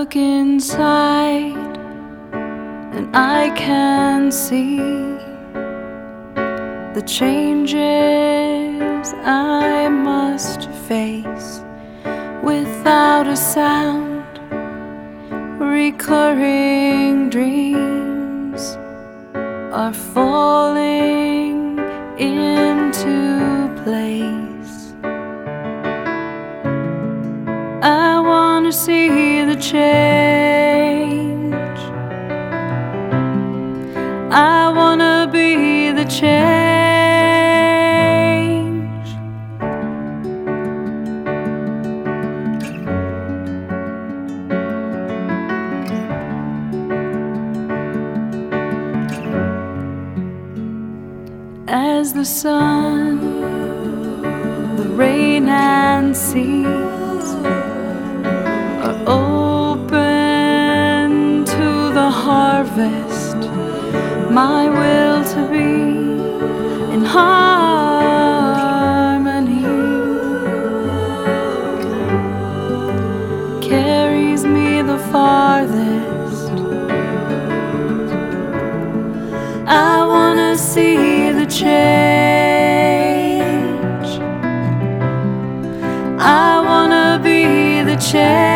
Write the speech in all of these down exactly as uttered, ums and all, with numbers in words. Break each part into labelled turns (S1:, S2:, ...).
S1: look inside and I can see the changes I must face without a sound. Recurring dreams are falling into place. I want to see the change. I want to be the change. As the sun, the rain and seas are open to the harvest, my will to be in harmony carries me the farthest. I wanna see the change. I wanna be the change.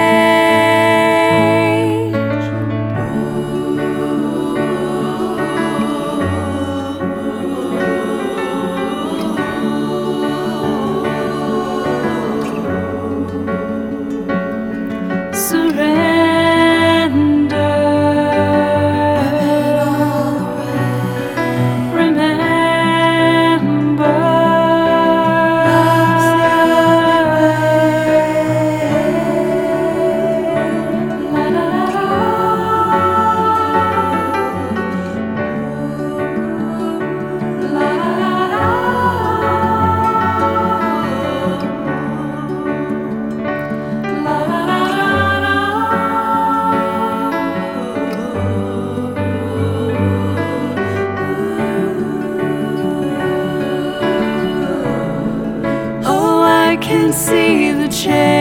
S1: I can see the change.